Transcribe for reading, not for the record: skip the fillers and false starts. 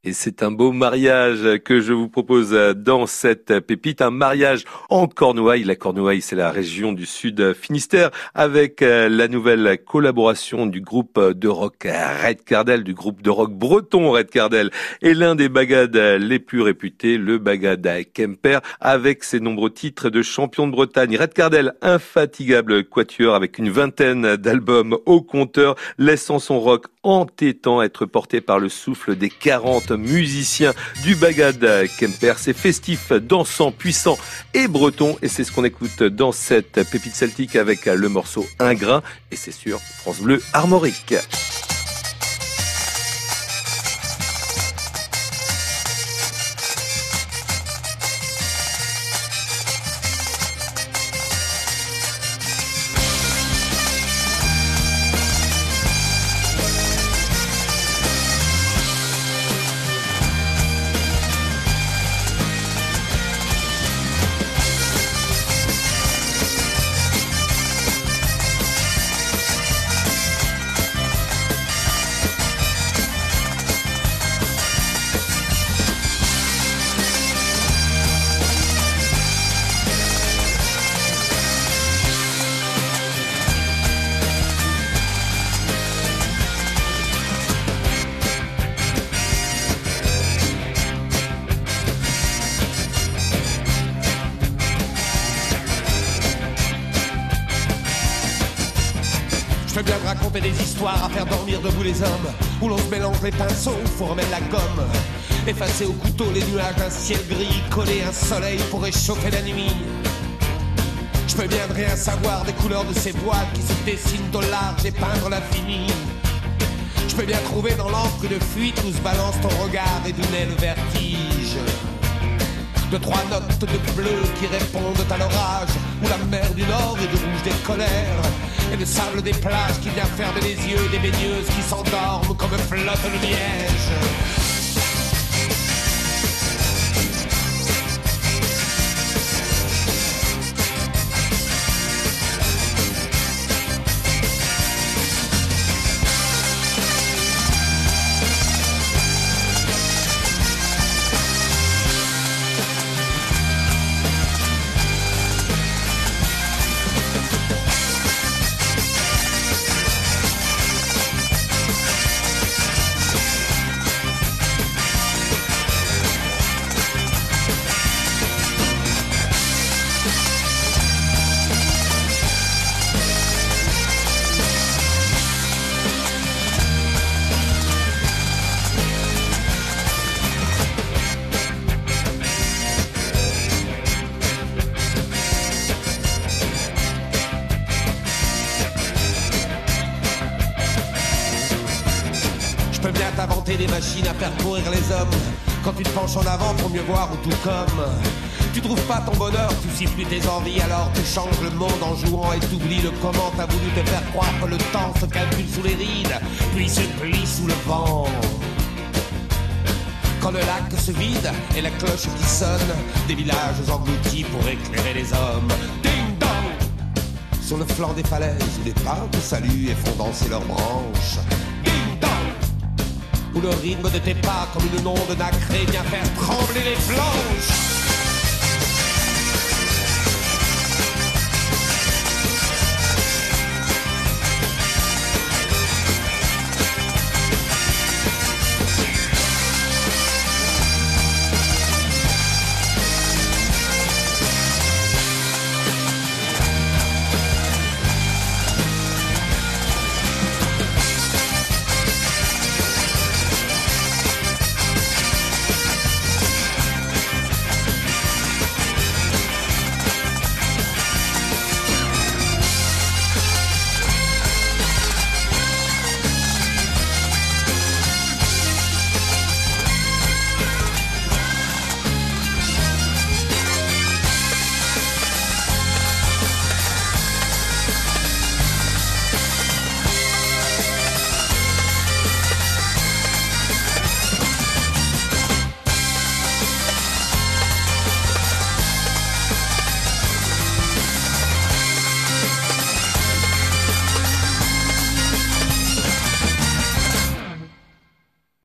Et c'est un beau mariage que je vous propose dans cette pépite, un mariage en Cornouailles. La Cornouailles, c'est la région du sud Finistère, avec la nouvelle collaboration du groupe de rock Red Cardel, du groupe de rock breton Red Cardel, et l'un des bagades les plus réputés, le bagade Kemper, avec ses nombreux titres de champion de Bretagne. Red Cardel, infatigable quatuor avec une vingtaine d'albums au compteur, laissant son rock entêtant être porté par le souffle des 40 musiciens du bagade Kemper. C'est festif, dansant, puissant et breton, et c'est ce qu'on écoute dans cette pépite celtique avec le morceau Ingrat, et c'est sur France Bleu Armorique. Je veux bien te raconter des histoires à faire dormir debout les hommes, où l'on se mélange les pinceaux, où faut remettre la gomme, effacer au couteau les nuages d'un ciel gris, coller un soleil pour réchauffer la nuit. Je peux bien ne rien savoir des couleurs de ces voiles qui se dessinent au large et peindre l'infini. Je peux bien trouver dans l'encre une fuite où se balance ton regard et d'où naît le vertige. De trois notes de bleu qui répondent à l'orage, où la mer du Nord est du rouge des colères, et le sable des plages qui vient fermer les yeux des baigneuses qui s'endorment comme flotte le liège. Je peux bien t'inventer des machines à faire courir les hommes, quand tu te penches en avant pour mieux voir où tout comme. Tu trouves pas ton bonheur, tu siffles plus tes envies, alors tu changes le monde en jouant et t'oublies le comment. T'as voulu te faire croire que le temps se calcule sous les rides, puis se plie sous le vent. Quand le lac se vide et la cloche qui sonne, des villages engloutis pour éclairer les hommes. Ding dong! Sur le flanc des falaises où les pins te saluent et font danser leurs branches. Ding dong! Où le rythme de tes pas comme une onde nacrée vient faire trembler les planches.